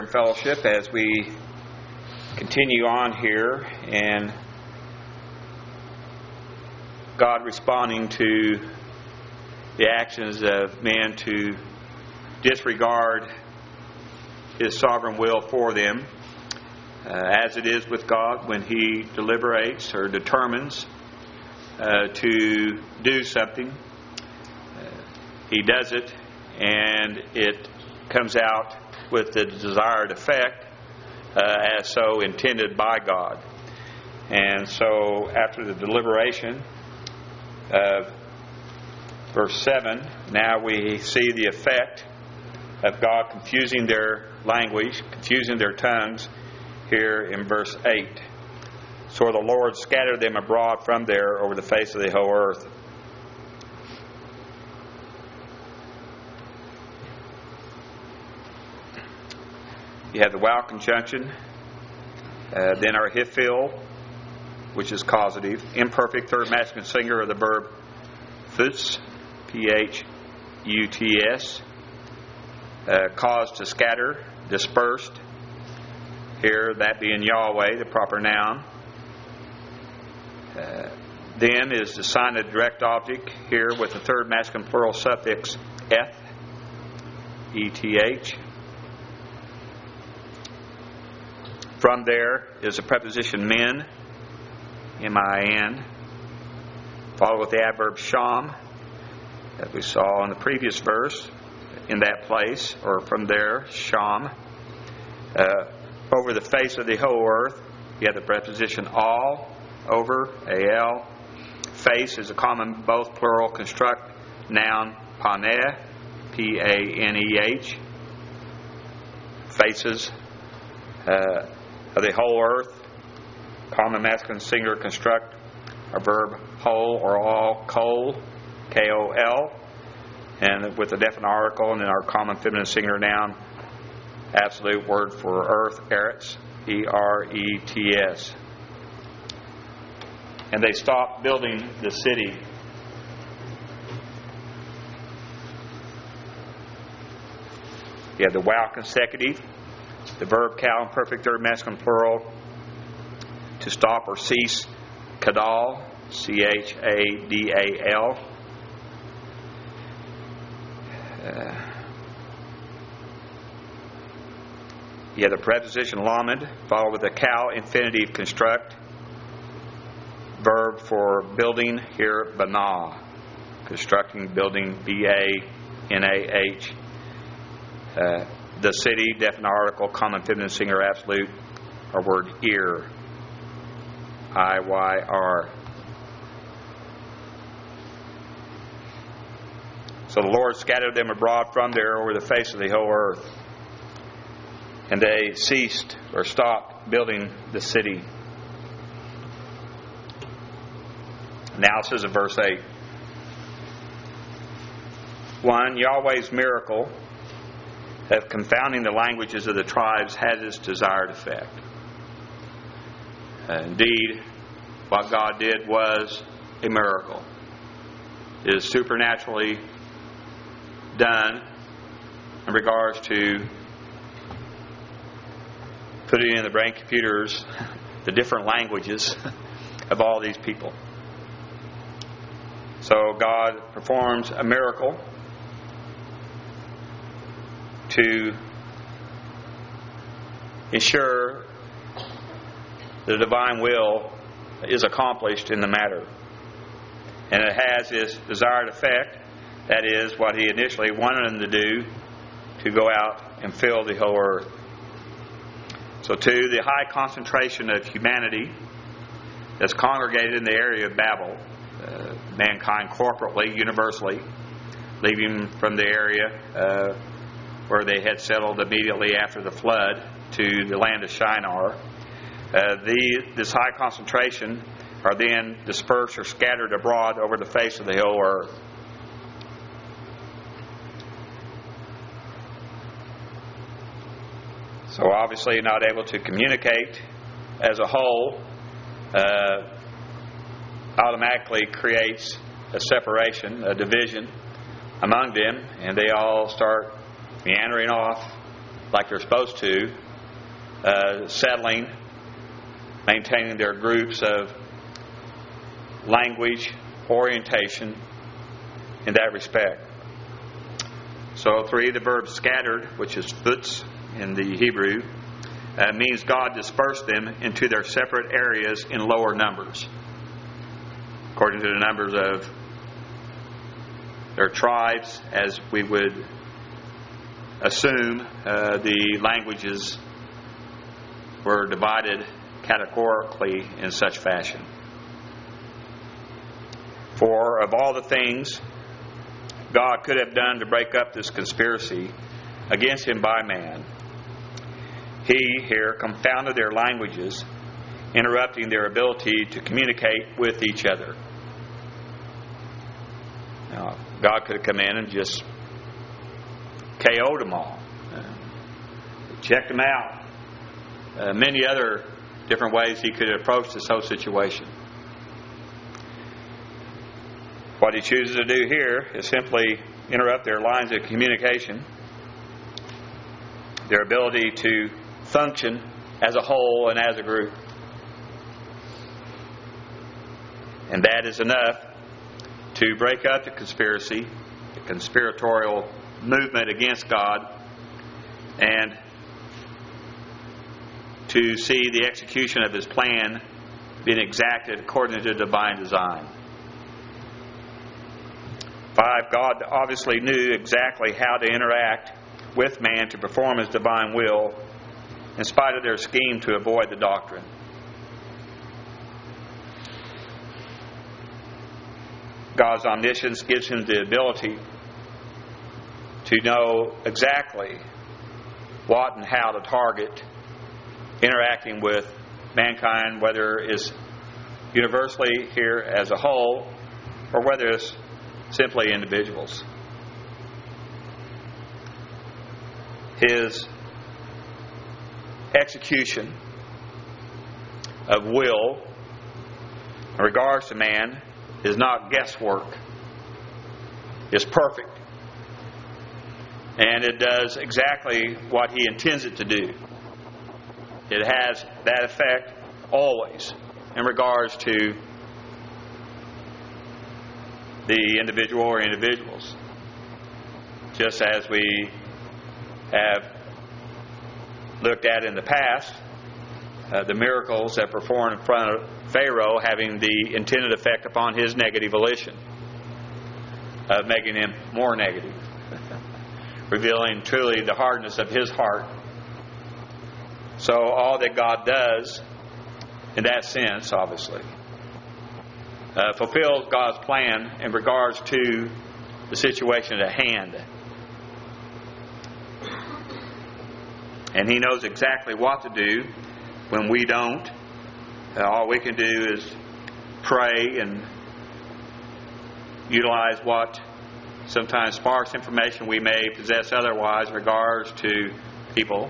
in fellowship as we continue on here, and God responding to the actions of men to disregard His sovereign will for them, as it is with God when He deliberates or determines to do something. He does it, and it comes out with the desired effect, as so intended by God. And so after the deliberation of verse 7, now we see the effect of God confusing their language, confusing their tongues here in verse 8. So the Lord scattered them abroad from there over the face of the whole earth. You have the wow conjunction, then our Hiphil, which is causative, imperfect third masculine singular of the verb phuts, P-H-U-T-S, caused to scatter, dispersed. Here, that being Yahweh, the proper noun. Then is the sign of the direct object here with the third masculine plural suffix eth, E-T-H. From there is the preposition min, M-I-N, followed with the adverb sham, that we saw in the previous verse, in that place, or from there, sham. Over the face of the whole earth, you have the preposition all, over, A-L. Face is a common both plural construct noun, paneh, P-A-N-E-H. Faces of the whole earth, common masculine singular construct, a verb whole or all, kol, K-O-L, and with a definite article, and then our common feminine singular noun, absolute word for earth, eretz, E-R-E-T-S. And they stopped building the city. You have the wow consecutive, the verb cal in perfect third masculine plural, to stop or cease, kadal, C-H-A-D-A-L. You have the preposition lamed, followed with a cal infinitive construct, verb for building here, banah, constructing, building, B-A-N-A-H. The city, definite article, common feminine singular absolute, our word ear, I-Y-R. So the Lord scattered them abroad from there over the face of the whole earth. And they ceased or stopped building the city. Analysis of verse 8. 1. Yahweh's miracle of confounding the languages of the tribes had its desired effect. Indeed, what God did was a miracle. It is supernaturally done in regards to putting in the brain computers the different languages of all these people. So God performs a miracle to ensure the divine will is accomplished in the matter. And it has its desired effect. That is what He initially wanted them to do, to go out and fill the whole earth. So 2, the high concentration of humanity that's congregated in the area of Babel, mankind corporately, universally, leaving from the area where they had settled immediately after the flood to the land of Shinar. This high concentration are then dispersed or scattered abroad over the face of the whole earth. So obviously not able to communicate as a whole automatically creates a separation, a division among them, and they all start meandering off like they're supposed to, settling, maintaining their groups of language, orientation in that respect. So 3, the verb scattered, which is futz in the Hebrew, means God dispersed them into their separate areas in lower numbers, according to the numbers of their tribes, as we would assume the languages were divided categorically in such fashion. For of all the things God could have done to break up this conspiracy against Him by man, He here confounded their languages, interrupting their ability to communicate with each other. Now, God could have come in and just KO'd them all, checked them out. Many other different ways He could have approached this whole situation. What He chooses to do here is simply interrupt their lines of communication, their ability to function as a whole and as a group. And that is enough to break up the conspiracy, the conspiratorial movement against God, and to see the execution of His plan being exacted according to divine design. 5, God obviously knew exactly how to interact with man to perform His divine will, in spite of their scheme to avoid the doctrine. God's omniscience gives Him the ability to know exactly what and how to target interacting with mankind, whether it's universally here as a whole or whether it's simply individuals. His execution of will in regards to man is not guesswork. It's perfect. And it does exactly what He intends it to do. It has that effect always in regards to the individual or individuals. Just as we have looked at in the past, the miracles that performed in front of Pharaoh having the intended effect upon his negative volition, of making him more negative, revealing truly the hardness of his heart. So all that God does in that sense, obviously, fulfills God's plan in regards to the situation at hand. And He knows exactly what to do when we don't. All we can do is pray and utilize what sometimes sparse information we may possess otherwise in regards to people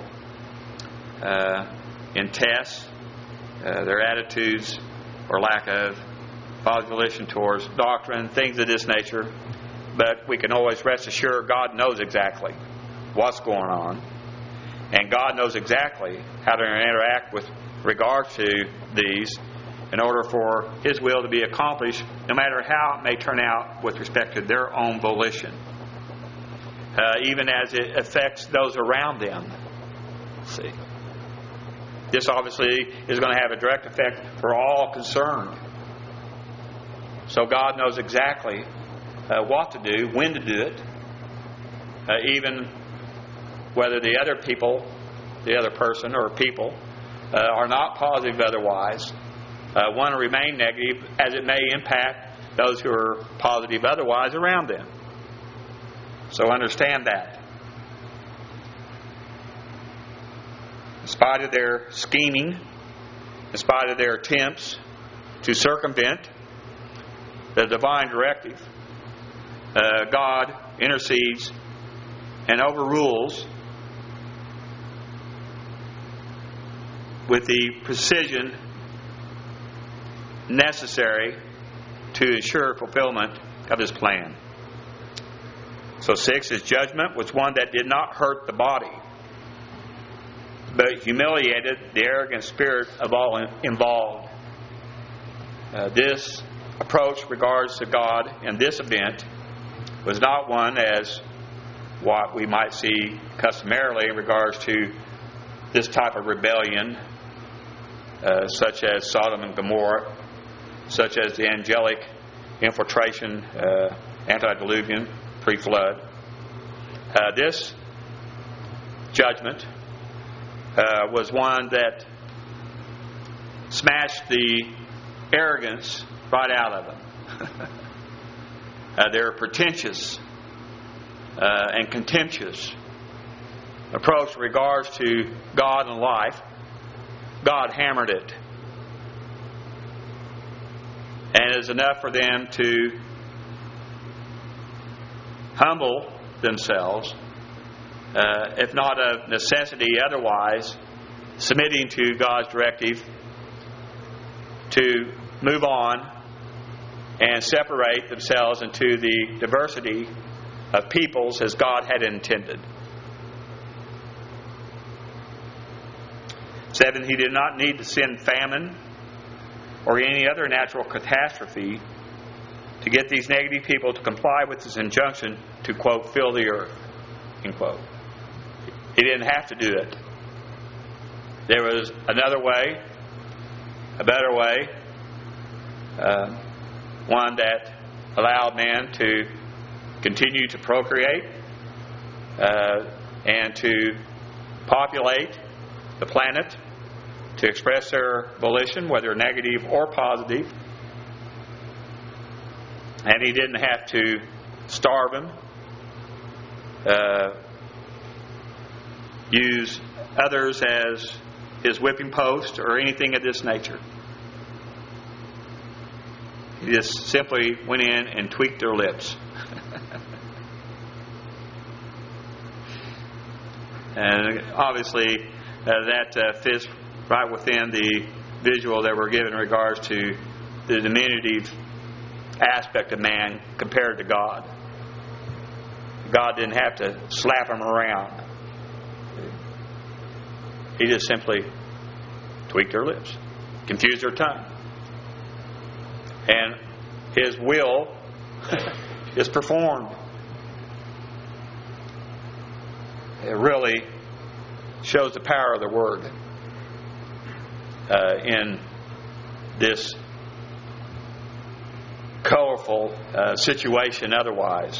in tests, their attitudes or lack of positive volition towards doctrine, things of this nature. But we can always rest assured God knows exactly what's going on. And God knows exactly how to interact with regard to these in order for His will to be accomplished, no matter how it may turn out with respect to their own volition, even as it affects those around them. See, this obviously is going to have a direct effect for all concerned. So God knows exactly what to do, when to do it, even whether the other people, the other person or people, are not positive otherwise, want to remain negative as it may impact those who are positive otherwise around them. So understand that. In spite of their scheming, in spite of their attempts to circumvent the divine directive, God intercedes and overrules with the precision necessary to ensure fulfillment of His plan. So 6, His judgment was one that did not hurt the body. but humiliated the arrogant spirit of all involved. This approach regards to God in this event was not one as what we might see customarily in regards to this type of rebellion, such as Sodom and Gomorrah, such as the angelic infiltration, antediluvian, pre-flood. This judgment was one that smashed the arrogance right out of them. Their pretentious and contemptuous approach in regards to God and life, God hammered it. And it is enough for them to humble themselves, if not of necessity, otherwise, submitting to God's directive to move on and separate themselves into the diversity of peoples as God had intended. 7, he did not need to send famine or any other natural catastrophe to get these negative people to comply with his injunction to, quote, fill the earth, end quote. He didn't have to do it. There was another way, a better way, one that allowed man to continue to procreate and to populate the planet, to express their volition, whether negative or positive. And he didn't have to starve them, use others as his whipping post or anything of this nature. He just simply went in and tweaked their lips. And obviously that fits right within the visual that we're given in regards to the diminutive aspect of man compared to God. God didn't have to slap him around. He just simply tweaked their lips, confused their tongue. And his will is performed. It really shows the power of the Word in this colorful situation otherwise.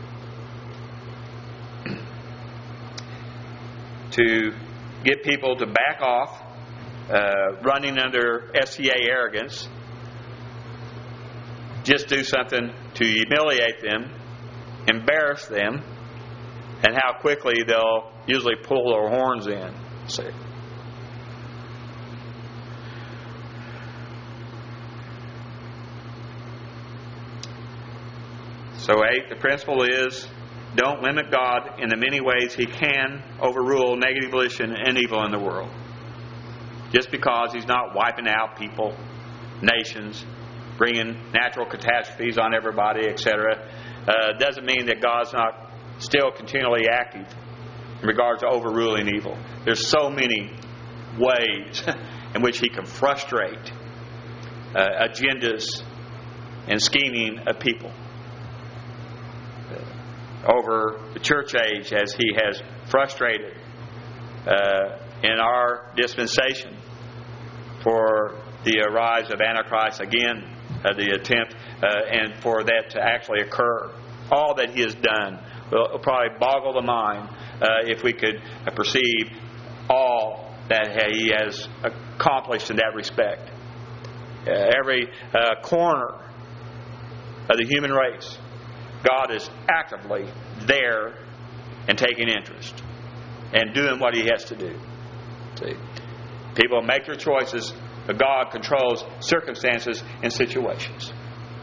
To get people to back off, running under SCA arrogance, just do something to humiliate them, embarrass them, and how quickly they'll usually pull their horns in. See? So 8, the principle is, don't limit God in the many ways He can overrule negative volition and evil in the world. Just because He's not wiping out people, nations, bringing natural catastrophes on everybody, etc., doesn't mean that God's not still continually active in regards to overruling evil. There's so many ways in which He can frustrate agendas and scheming of people. Over the church age, as He has frustrated in our dispensation for the rise of Antichrist again, the attempt and for that to actually occur. All that He has done will probably boggle the mind if we could perceive all that He has accomplished in that respect. Every corner of the human race, God is actively there and taking interest and doing what He has to do. See? People make their choices, but God controls circumstances and situations.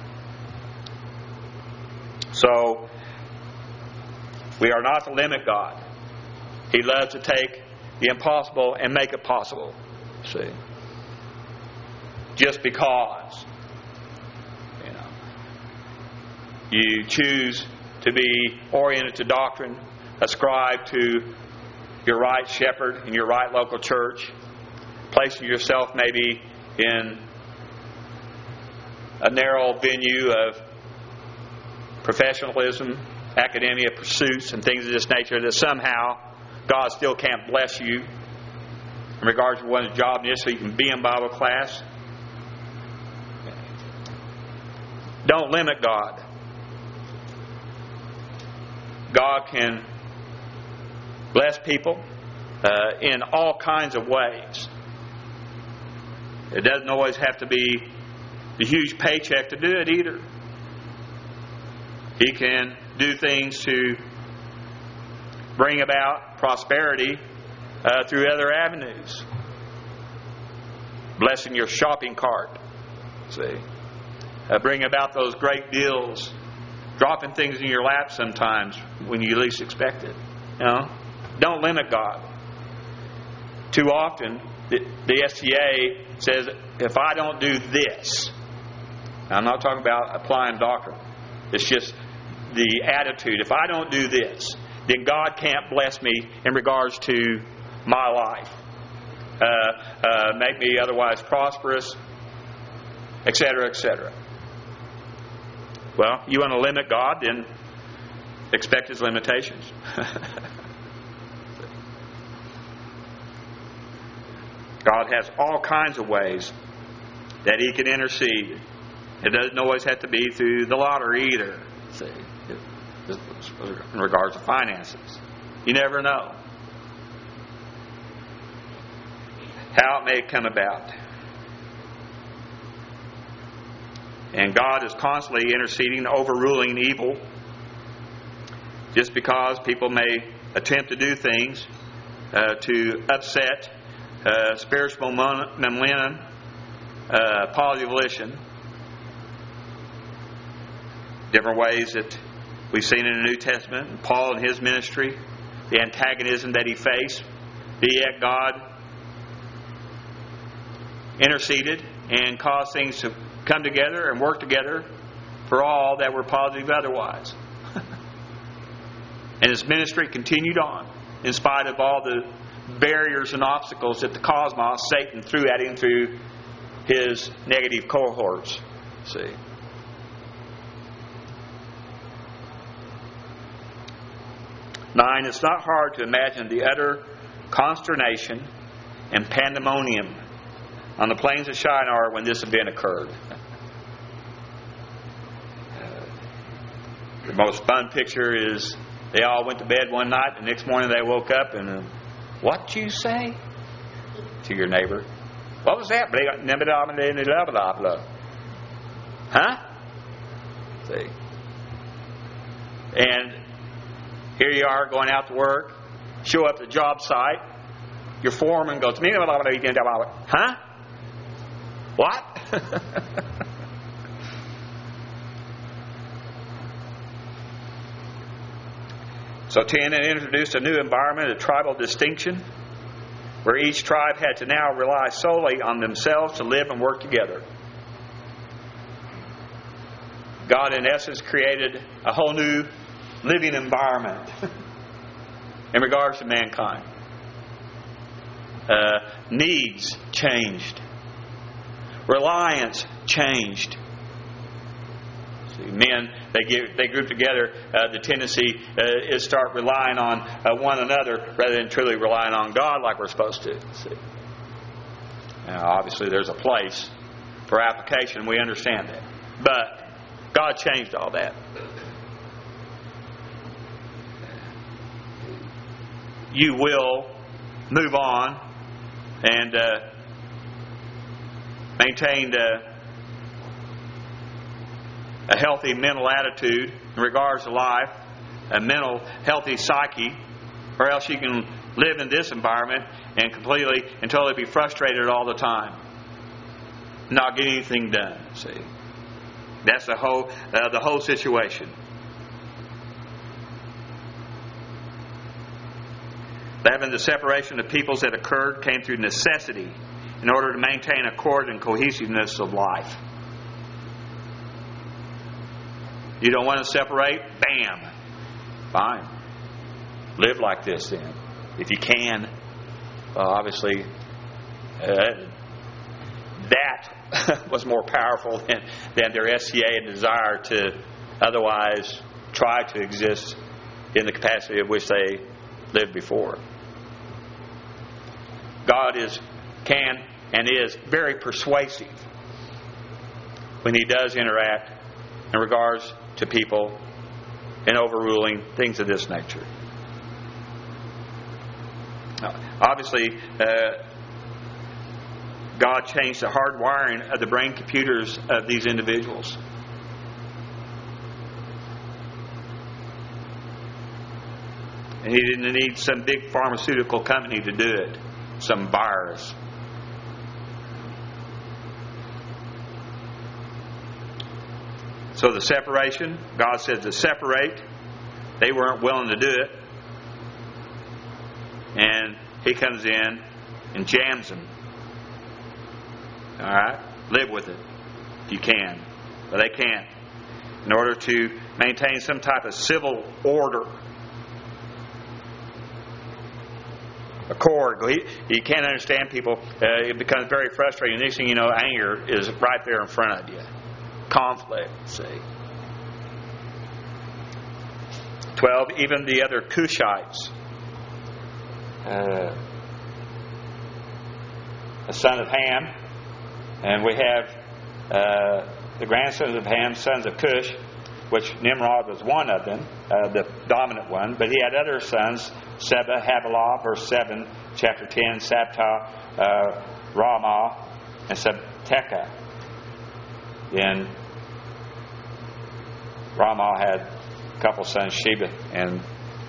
So, we are not to limit God. He loves to take the impossible and make it possible. See? Just because you choose to be oriented to doctrine, ascribe to your right shepherd in your right local church, placing yourself maybe in a narrow venue of professionalism, academia pursuits, and things of this nature, that somehow God still can't bless you in regards to one's job so you can be in Bible class. Don't limit God. God can bless people in all kinds of ways. It doesn't always have to be the huge paycheck to do it either. He can do things to bring about prosperity through other avenues. Blessing your shopping cart. See? Bring about those great deals. Dropping things in your lap sometimes when you least expect it. You know? Don't limit God. Too often, the STA says, if I don't do this, I'm not talking about applying doctrine. It's just the attitude. If I don't do this, then God can't bless me in regards to my life. Make me otherwise prosperous, etc., etc. Well, you want to limit God, then expect His limitations. God has all kinds of ways that He can intercede. It doesn't always have to be through the lottery either. See, in regards to finances, you never know how it may come about. And God is constantly interceding, overruling evil. Just because people may attempt to do things to upset spiritual momentum, positive volition. Different ways that we've seen in the New Testament, and Paul in his ministry, the antagonism that he faced, yet God interceded and caused things to come together and work together for all that were positive otherwise. And his ministry continued on in spite of all the barriers and obstacles that the cosmos, Satan, threw at him through his negative cohorts. See? Nine, it's not hard to imagine the utter consternation and pandemonium on the plains of Shinar when this event occurred. The most fun picture is they all went to bed one night, and the next morning they woke up and, what you say? To your neighbor. What was that? Huh? See? And here you are going out to work, show up at the job site, your foreman goes, huh? What? So 10, it introduced a new environment of tribal distinction, where each tribe had to now rely solely on themselves to live and work together. God, in essence, created a whole new living environment in regards to mankind. Needs changed. Reliance changed. See, men, they group together. The tendency is start relying on one another rather than truly relying on God like we're supposed to. See. Now, obviously, there's a place for application. We understand that. But God changed all that. You will move on and maintain a healthy mental attitude in regards to life, a mental healthy psyche, or else you can live in this environment and completely and totally be frustrated all the time, not get anything done. See, that's the whole situation. Having the separation of peoples that occurred came through necessity in order to maintain accord and cohesiveness of life. You don't want to separate? Bam. Fine. Live like this then. if you can. Obviously, that was more powerful than their SCA and desire to otherwise try to exist in the capacity of which they lived before. God can and is very persuasive when He does interact in regards to people and overruling things of this nature. Obviously, God changed the hardwiring of the brain computers of these individuals. And He didn't need some big pharmaceutical company to do it, some virus. So the separation, God said to separate. They weren't willing to do it. And He comes in and jams them. Alright? Live with it if you can. But they can't. In order to maintain some type of civil order, accord. You can't understand people. It becomes very frustrating. Next thing you know, anger is right there in front of you. Conflict, see. 12, even the other Cushites, a son of Ham, and we have the grandsons of Ham, sons of Cush, which Nimrod was one of them, the dominant one, but he had other sons, Seba, Havilah, verse 7, chapter 10, Sabta, Ramah, and Sabteca. Then Ramah had a couple sons, Sheba and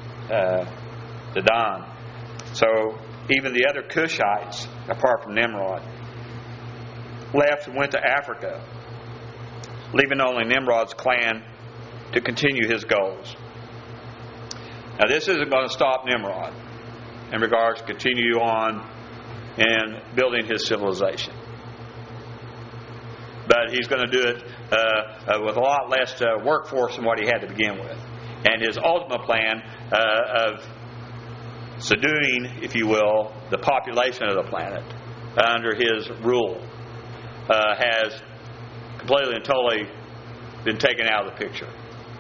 Dedan. So even the other Cushites, apart from Nimrod, left and went to Africa, leaving only Nimrod's clan to continue his goals. Now this isn't going to stop Nimrod in regards to continue on in building his civilization. But he's going to do it with a lot less workforce than what he had to begin with. And his ultimate plan of subduing, if you will, the population of the planet under his rule has completely and totally been taken out of the picture.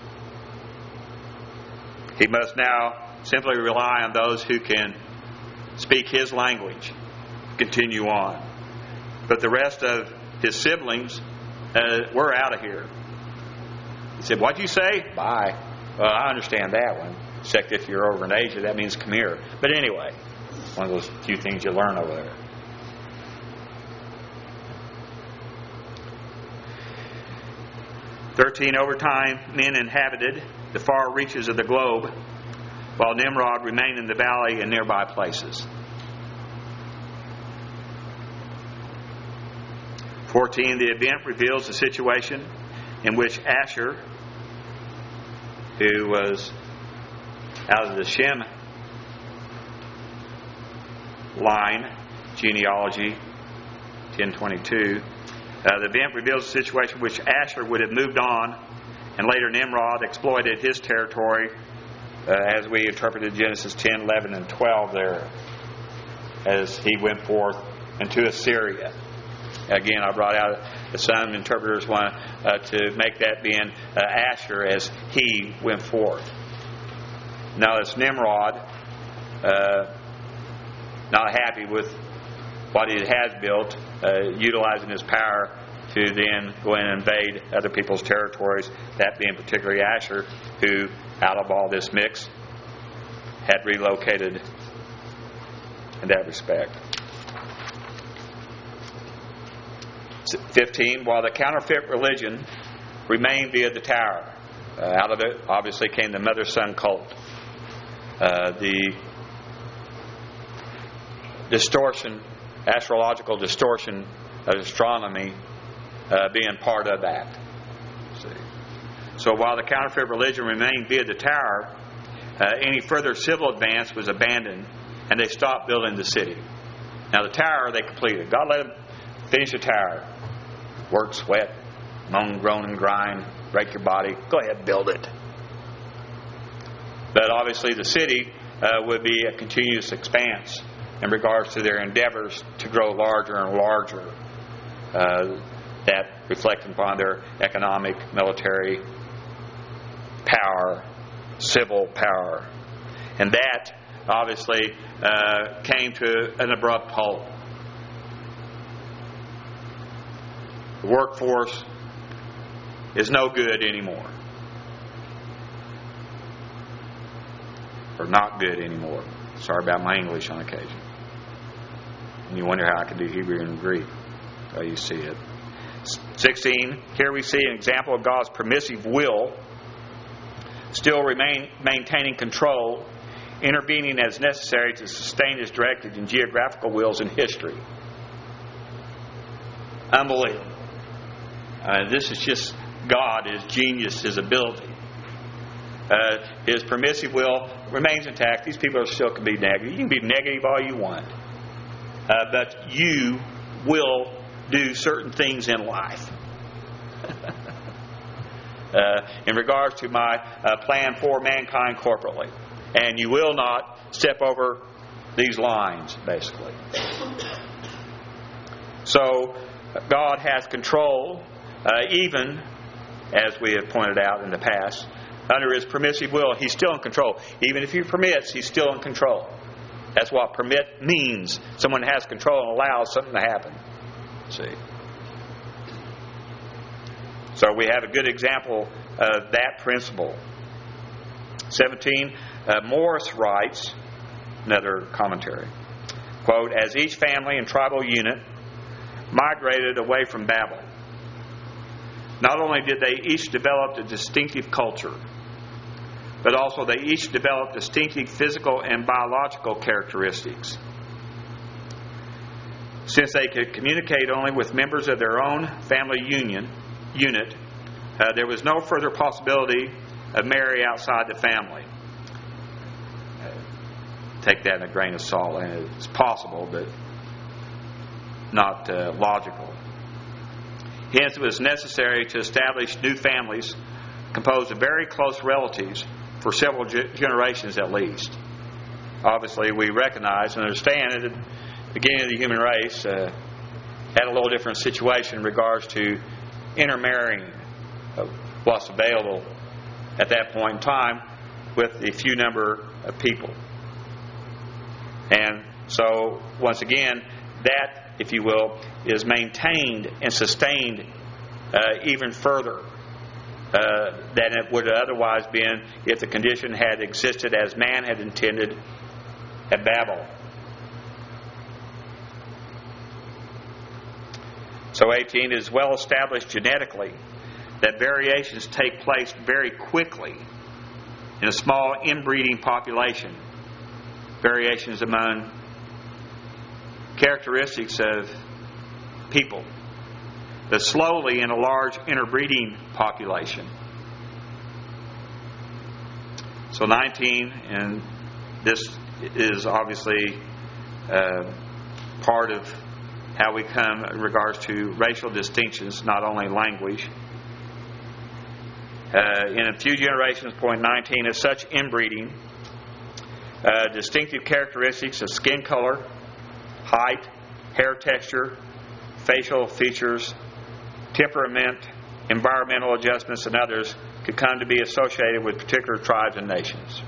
He must now simply rely on those who can speak his language, continue on. But the rest of his siblings, we're out of here. He said, "What'd you say?" "Bye." "Well, I understand that one. Except if you're over in Asia, that means come here." But anyway, one of those few things you learn over there. Over time, men inhabited the far reaches of the globe, while Nimrod remained in the valley and nearby places. 14, the event reveals the situation in which Asher, who was out of the Shem line, genealogy, 1022, the event reveals the situation in which Asher would have moved on, and later Nimrod exploited his territory, as we interpreted Genesis 10, 11, and 12 there, as he went forth into Assyria. Again, I brought out some interpreters want to make that being Asher as he went forth. Now it's Nimrod, not happy with what he has built, utilizing his power to then go in and invade other people's territories, that being particularly Asher, who, out of all this mix, had relocated in that respect. 15, while the counterfeit religion remained via the tower. Out of it, obviously, came the mother-son cult. The distortion, astrological distortion of astronomy being part of that. So while the counterfeit religion remained via the tower, any further civil advance was abandoned, and they stopped building the city. Now the tower they completed. God let them finish the tower. Work, sweat, moan, groan, and grind, break your body. Go ahead, build it. But obviously the city would be a continuous expanse in regards to their endeavors to grow larger and larger, that reflecting upon their economic, military power, civil power. And that obviously came to an abrupt halt. The workforce is no good anymore. Or not good anymore. Sorry about my English on occasion. And you wonder how I can do Hebrew and Greek. Oh, you see it. 16, here we see an example of God's permissive will, still maintaining control, intervening as necessary to sustain His directed and geographical wills in history. Unbelievable. This is just God, His genius, His ability. His permissive will remains intact. These people still can be negative. You can be negative all you want. But you will do certain things in life. In regards to my plan for mankind corporately. And you will not step over these lines, basically. So, God has control, even, as we have pointed out in the past, under His permissive will, He's still in control. Even if He permits, He's still in control. That's what permit means. Someone has control and allows something to happen. See? So we have a good example of that principle. 17, Morris writes, another commentary, quote, as each family and tribal unit migrated away from Babel, not only did they each develop a distinctive culture, but also they each developed distinctive physical and biological characteristics. Since they could communicate only with members of their own family unit, there was no further possibility of marriage outside the family. Take that in a grain of salt. And it's possible, but not logical. Hence, it was necessary to establish new families composed of very close relatives for several generations at least. Obviously, we recognize and understand that at the beginning of the human race had a little different situation in regards to intermarrying of what's available at that point in time with a few number of people. And so, once again, that, if you will, is maintained and sustained even further than it would have otherwise been if the condition had existed as man had intended at Babel. So 18, it is well established genetically that variations take place very quickly in a small inbreeding population. Variations among characteristics of people, but slowly in a large interbreeding population. So 19, and this is obviously part of how we come in regards to racial distinctions, not only language. In a few generations, point 19, as such inbreeding, distinctive characteristics of skin color, height, hair texture, facial features, temperament, environmental adjustments, and others could come to be associated with particular tribes and nations.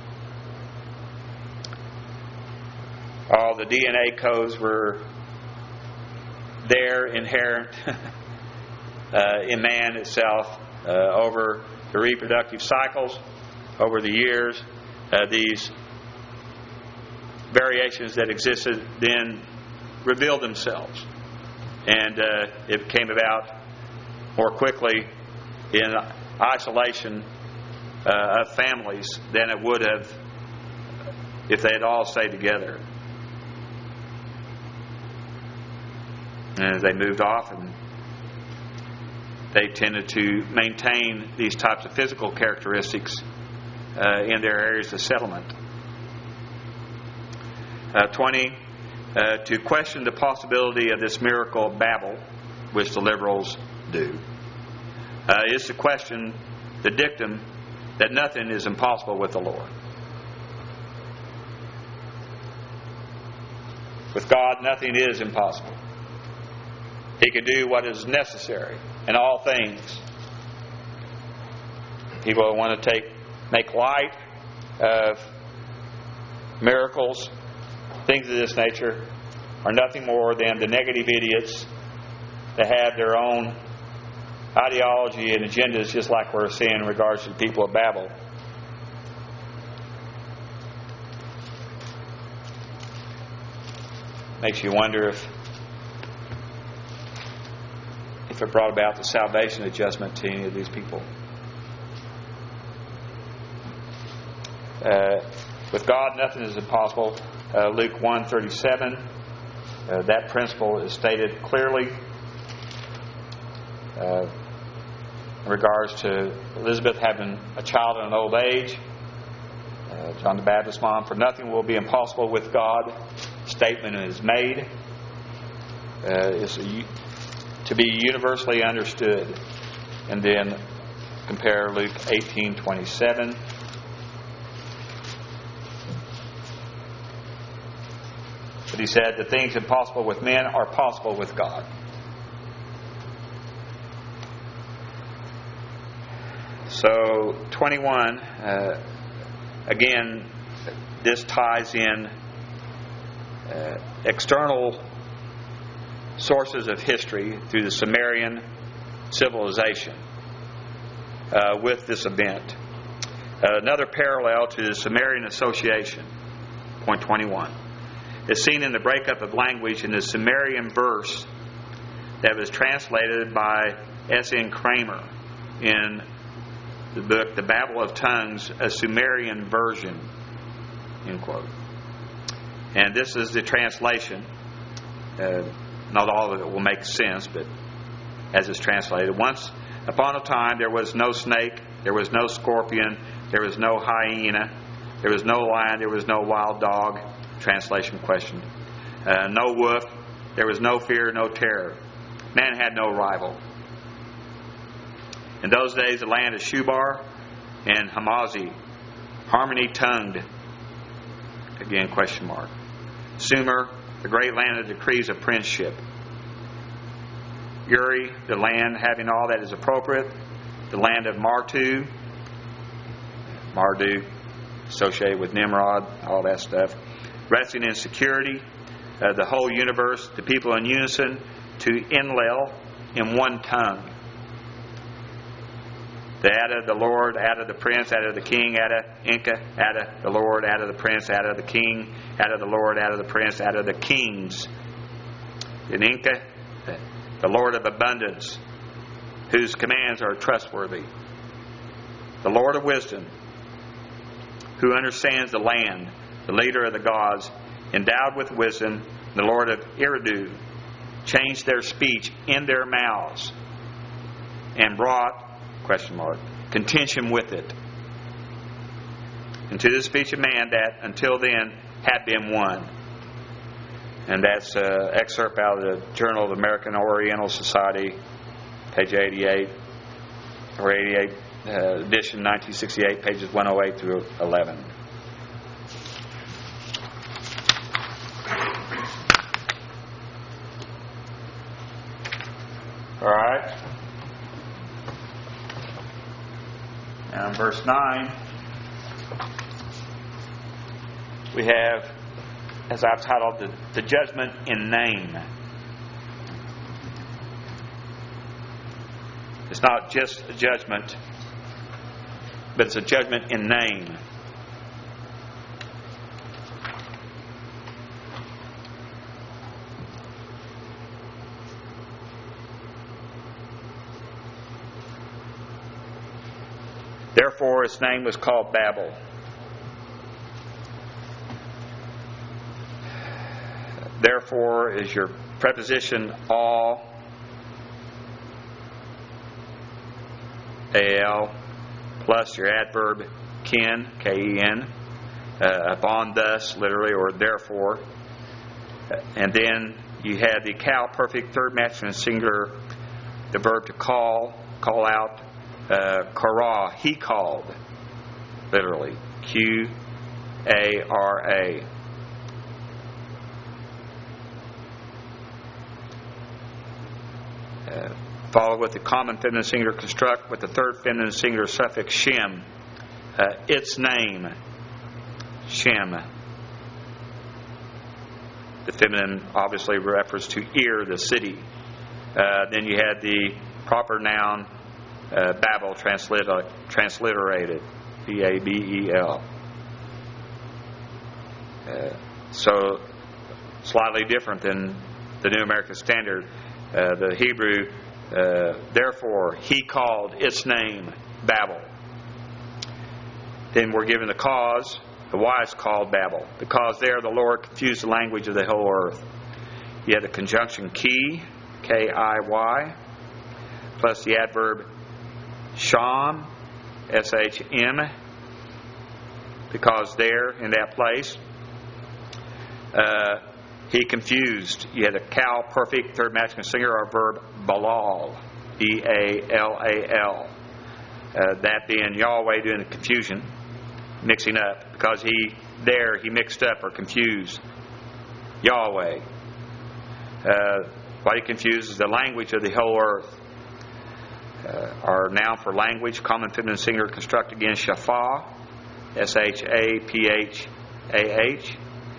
All the DNA codes were there, inherent in man itself, over the reproductive cycles, over the years. These variations that existed then revealed themselves, and it came about more quickly in isolation of families than it would have if they had all stayed together. And as they moved off, and they tended to maintain these types of physical characteristics in their areas of settlement. 20, to question the possibility of this miracle of Babel, which the liberals do, is to question the dictum that nothing is impossible with the Lord. With God, nothing is impossible. He can do what is necessary in all things. People want to make light of miracles, things of this nature, are nothing more than the negative idiots that have their own ideology and agendas, just like we're seeing in regards to the people of Babel. Makes you wonder if it brought about the salvation adjustment to any of these people. With God, nothing is impossible. Luke 1:37. That principle is stated clearly in regards to Elizabeth having a child in an old age. John the Baptist's mom, for nothing will be impossible with God. Statement is made. Is to be universally understood. And then compare Luke 18:27. But he said, the things impossible with men are possible with God. So 21, again, this ties in external sources of history through the Sumerian civilization with this event. Another parallel to the Sumerian association, point 21, is seen in the breakup of language in the Sumerian verse that was translated by S.N. Kramer in the book The Babel of Tongues, a Sumerian version, end quote. And this is the translation. Not all of it will make sense, but as it's translated. Once upon a time there was no snake, there was no scorpion, there was no hyena, there was no lion, there was no wild dog. Translation question. No wolf, there was no fear, no terror. Man had no rival. In those days the land of Shubar and Hamazi, harmony-tongued, again question mark. Sumer, the great land of decrees of princeship. Uri, the land having all that is appropriate. The land of Marduk, associated with Nimrod, all that stuff. Resting in security, the whole universe, the people in unison, to Enlil, in one tongue. The Ada, the Lord, Ada the Prince, Ada the King, Ada Inca, Ada the Lord, Ada the Prince, Ada the King, Ada the Lord, Ada the Prince, Ada the Kings. In Inca, the Lord of abundance, whose commands are trustworthy. The Lord of wisdom, who understands the land, the leader of the gods, endowed with wisdom, the Lord of Eridu, changed their speech in their mouths and brought, question mark, contention with it, into the speech of man that until then had been one. And that's an excerpt out of the Journal of the American Oriental Society, page 88, or 88, edition 1968, pages 108 through 11. All right. Now in verse 9, we have, as I've titled, the judgment in name. It's not just a judgment, but it's a judgment in name. Therefore, its name was called Babel. Therefore is your preposition all, al, plus your adverb ken, ken, upon thus, literally, or therefore. And then you have the cal, perfect, third masculine singular, the verb to call out, kara, he called, literally, Q-A-R-A. Followed with the common feminine singular construct with the third feminine singular suffix Shem. Its name, Shem. The feminine obviously refers to Ir, the city. Then you had the proper noun Babel, transliterated, Babel. So slightly different than the New American Standard. The Hebrew, therefore, he called its name Babel. Then we're given the cause. The why is called Babel, because there the Lord confused the language of the whole earth. You have the conjunction ki, K-I-Y, plus the adverb sham, S-H-M, because there, in that place, he confused. You had a cow, perfect, third masculine singular, or verb balal, B-A-L-A-L. That being Yahweh doing the confusion, mixing up, because he mixed up or confused Yahweh. What he confuses the language of the whole earth. Our noun for language, common feminine singular construct again, shafah, S-H-A-P-H-A-H.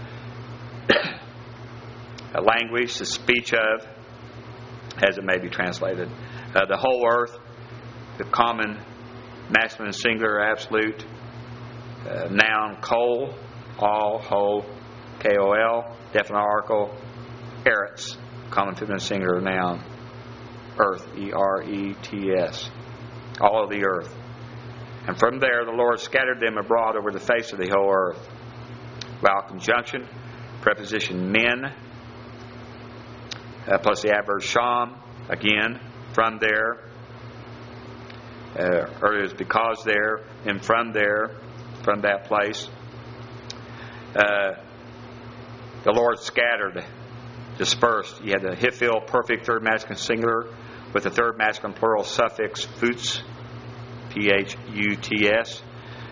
A language, the speech of, as it may be translated. The whole earth, the common masculine singular absolute noun, kol, all, whole, K-O-L, definite article, eretz, common feminine singular noun, earth, E-R-E-T-S, all of the earth. And from there the Lord scattered them abroad over the face of the whole earth. Vowel conjunction, preposition men, plus the adverb sham, again, from there, or it is because there, and from there, from that place. The Lord scattered, dispersed. You had the Hiphil, perfect, third masculine singular, with the third masculine plural suffix futs, P-H-U-T-S.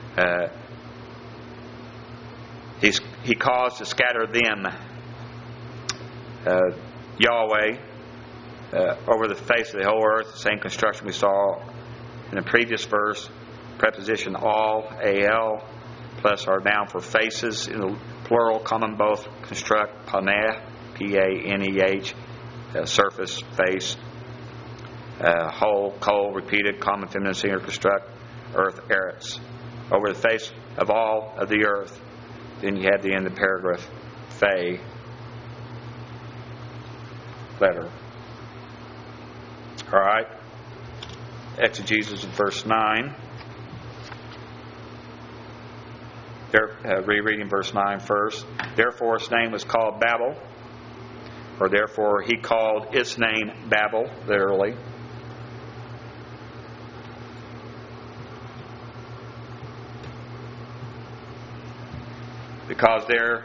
He caused to scatter them, Yahweh, over the face of the whole earth. The same construction we saw in the previous verse. Preposition all, A-L, plus our noun for faces in the plural, common both construct, paneh, P-A-N-E-H, surface, face, whole, kol, repeated, common feminine singular construct, earth, eretz, over the face of all of the earth. Then you have the end of the paragraph, Fe, letter. All right. Exegesis in verse 9. Rereading verse 9 first. Therefore its name was called Babel, or therefore he called its name Babel, literally. Because there,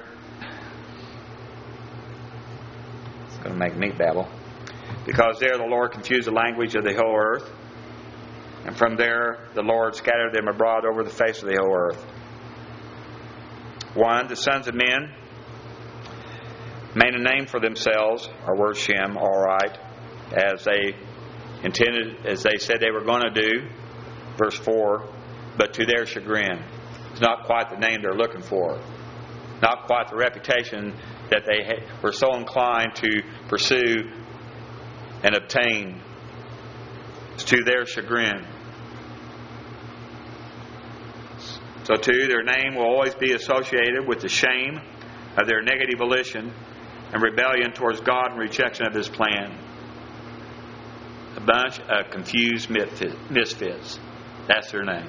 it's going to make me babble. Because there the Lord confused the language of the whole earth, and from there the Lord scattered them abroad over the face of the whole earth. 1. The sons of men made a name for themselves, our word Shem, all right, as they intended, as they said they were going to do, verse 4, but to their chagrin. It's not quite the name they're looking for. Not quite the reputation that they were so inclined to pursue and obtain. It's to their chagrin. So too, their name will always be associated with the shame of their negative volition and rebellion towards God and rejection of His plan. A bunch of confused misfits. That's their name.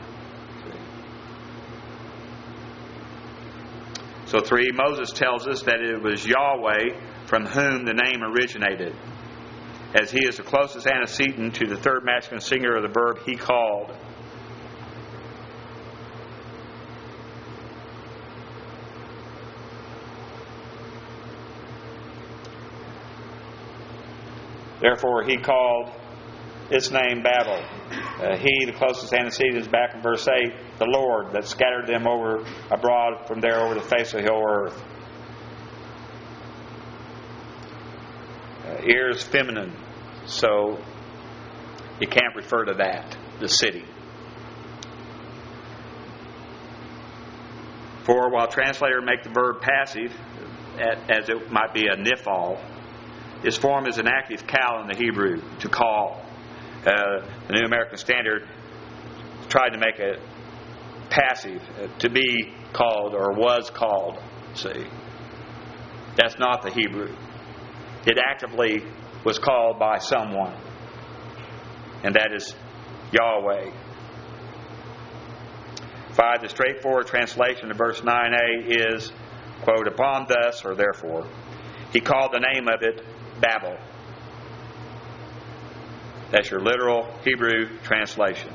So 3, Moses tells us that it was Yahweh from whom the name originated, as he is the closest antecedent to the third masculine singular of the verb he called. Therefore, he called its name Babel. He, the closest antecedent, is back in verse 8, the Lord that scattered them abroad from there over the face of the whole earth. Ir is feminine, so It can't refer to that, the city. For while translators make the verb passive, as it might be a nifal, its form is an active kal in the Hebrew, to call. The New American Standard tried to make it passive, to be called or was called. See, that's not the Hebrew. It actively was called by someone, and that is Yahweh. 5. The straightforward translation of verse 9a is, quote, upon thus, or therefore, he called the name of it Babel. That's your literal Hebrew translation.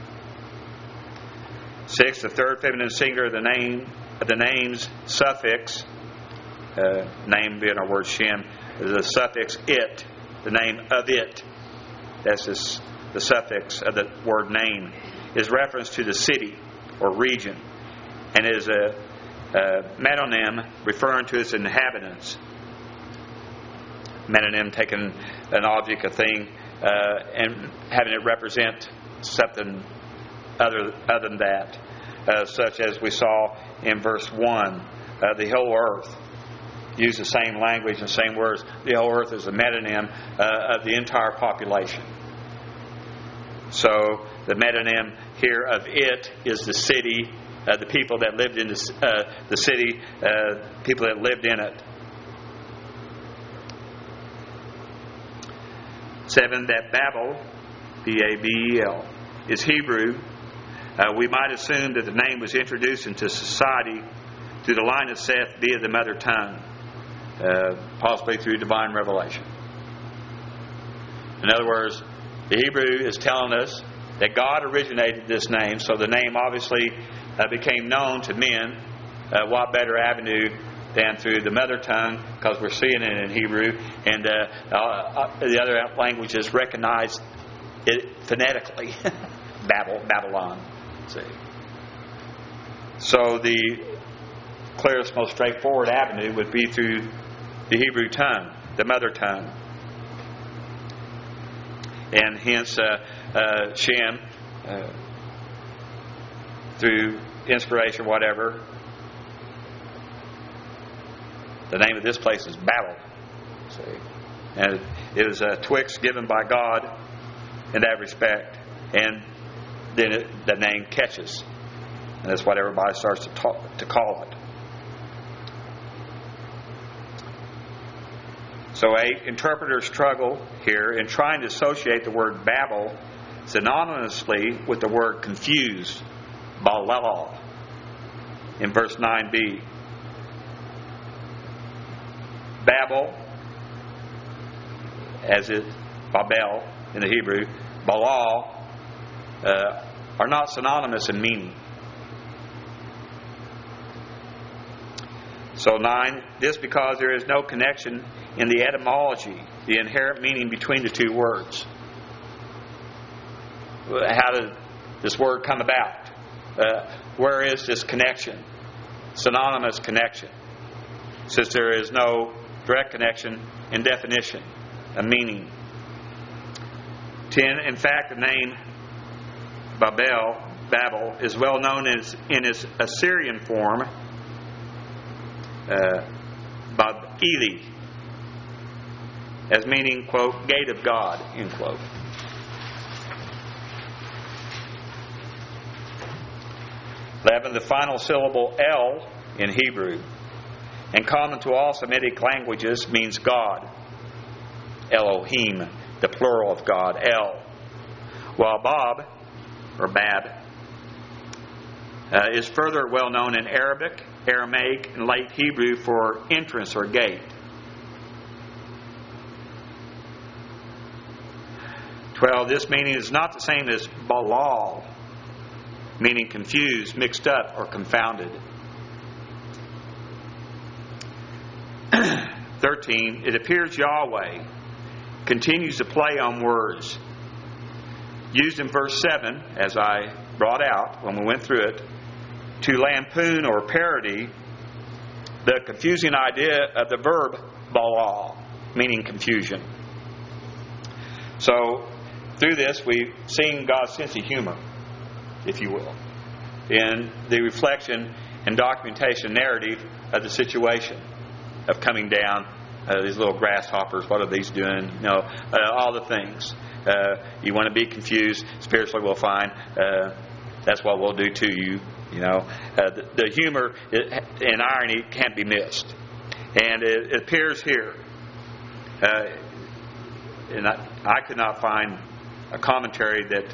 6. The third feminine singular of the name's suffix, name being our word Shem, the suffix it, the name of it. That's the suffix of the word name, is reference to the city or region, and is a metonym referring to its inhabitants. Metonym taking an object, a thing, and having it represent something other than that, such as we saw in verse 1. The whole earth. Use the same language and same words. The whole earth is a metonym of the entire population. So the metonym here of it is the city, the people that lived in the city, people that lived in it. 7. That Babel, B-A-B-E-L, is Hebrew. We might assume that the name was introduced into society through the line of Seth via the mother tongue, possibly through divine revelation. In other words, the Hebrew is telling us that God originated this name, so the name obviously became known to men. What better avenue than through the mother tongue, because we're seeing it in Hebrew, and the other languages recognize it phonetically. Babylon. See. So the clearest, most straightforward avenue would be through the Hebrew tongue, the mother tongue. And hence Shem, through inspiration, whatever, the name of this place is Babel. See? And it was a twix given by God in that respect. And then the name catches. And that's what everybody starts to call it. So 8, interpreters struggle here in trying to associate the word Babel synonymously with the word confused, Balal, in verse 9b. Babel, as is Babel in the Hebrew, Balal, are not synonymous in meaning. So 9, this because there is no connection in the etymology, the inherent meaning between the two words. How did this word come about? Where is this connection? Synonymous connection. Since there is no direct connection in definition, a meaning. 10, in fact, the name Babel, is well known in its Assyrian form, Bab-Eli, as meaning, quote, gate of God, end quote. 11, the final syllable El in Hebrew, and common to all Semitic languages, means God. Elohim, the plural of God, El. While Bab, or Bab, is further well known in Arabic, Aramaic, and late Hebrew for entrance or gate. 12, this meaning is not the same as Balal, meaning confused, mixed up, or confounded. 13, it appears Yahweh continues to play on words. Used in verse 7, as I brought out when we went through it, to lampoon or parody the confusing idea of the verb balal, meaning confusion. So, through this, we've seen God's sense of humor, if you will, in the reflection and documentation narrative of the situation of coming down. These little grasshoppers, what are these doing? All the things. You want to be confused spiritually, we'll find that's what we'll do to you. The humor and irony can't be missed, and it appears here. And I could not find a commentary that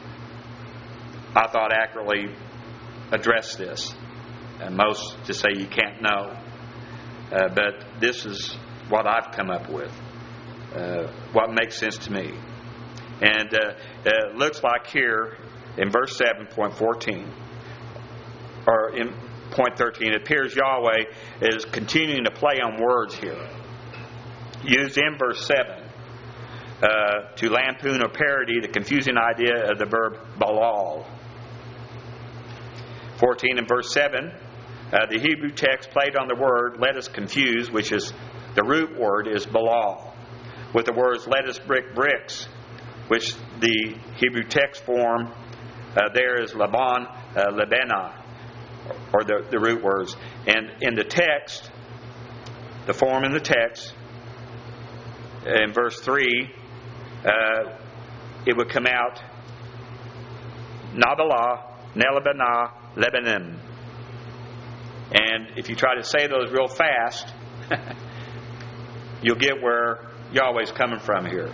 I thought accurately addressed this. And most just say you can't know, but this is what I've come up with, what makes sense to me. And it looks like here in verse 7.14, or in point 13, it appears Yahweh is continuing to play on words here. Used in verse 7 to lampoon or parody the confusing idea of the verb balal. 14 and verse 7, the Hebrew text played on the word let us confuse, which is the root word is balal, with the words let us brick bricks, which the Hebrew text form there is laban, lebena, or the root words. And in the text, the form in the text, in verse 3, it would come out Nabalah, Nelabana, Lebanon. And if you try to say those real fast, you'll get where Yahweh's coming from here.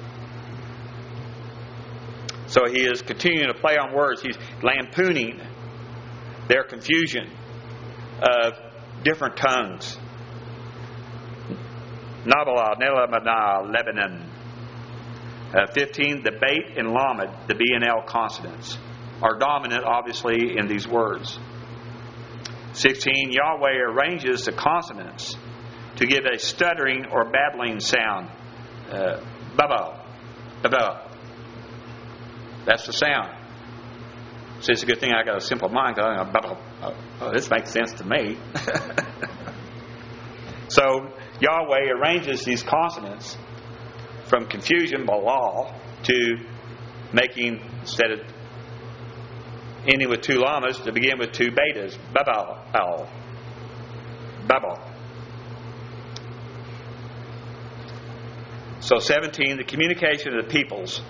So he is continuing to play on words. He's lampooning their confusion of different tongues. Nabalah, Nelabana, Lebanon. 15, the Beit and Lamed, the B and L consonants, are dominant, obviously, in these words. 16, Yahweh arranges the consonants to give a stuttering or babbling sound. Baba, baba. That's the sound. So it's a good thing I got a simple mind. This makes sense to me. So Yahweh arranges these consonants from confusion, balal, to making, instead of ending with two lamas, to begin with two betas. Babal, al, babal. So 17, the communication of the peoples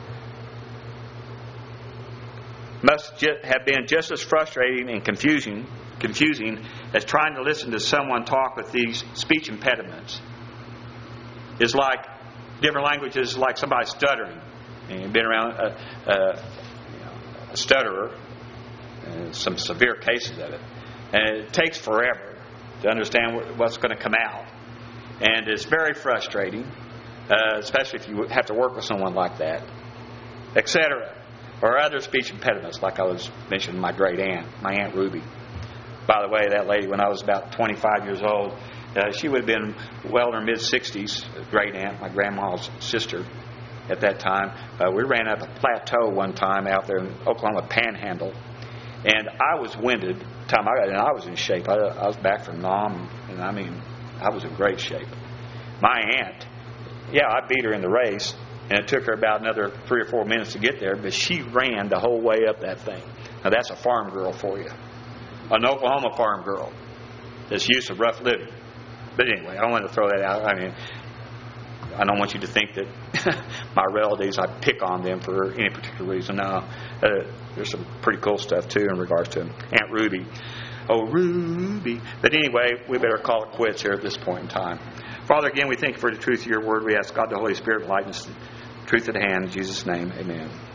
must have been just as frustrating and confusing as trying to listen to someone talk with these speech impediments. It's like different languages, like somebody stuttering. And you've been around a stutterer, some severe cases of it. And it takes forever to understand what's going to come out. And it's very frustrating, especially if you have to work with someone like that, etc. Or other speech impediments, like I was mentioning my great aunt, my Aunt Ruby. By the way, that lady, when I was about 25 years old, she would have been well in her mid-60s, great aunt, my grandma's sister at that time. We ran up a plateau one time out there in Oklahoma Panhandle, and I was winded. And I was in shape. I was back from Nam, and I was in great shape. My aunt, I beat her in the race, and it took her about another 3 or 4 minutes to get there, but she ran the whole way up that thing. Now that's a farm girl for you. An Oklahoma farm girl that's used to rough living. But anyway, I don't want to throw that out. I don't want you to think that my relatives, I pick on them for any particular reason. No, there's some pretty cool stuff too in regards to Aunt Ruby. Oh, Ruby. But anyway, we better call it quits here at this point in time. Father, again, we thank you for the truth of your word. We ask God the Holy Spirit lighten us the truth at hand. In Jesus' name, amen.